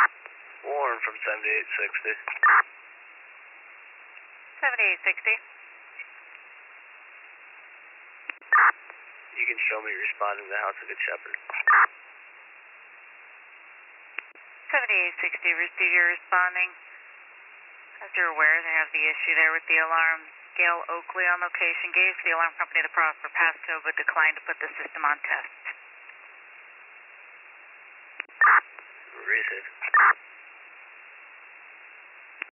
Warren from 7860. 7860. You can show me responding to the House of Good Shepherd. 7860, receive your responding. As you're aware, they have the issue there with the alarm. Gail Oakley on location gave the alarm company the Prosper Pasto, but declined to put the system on test. Receive.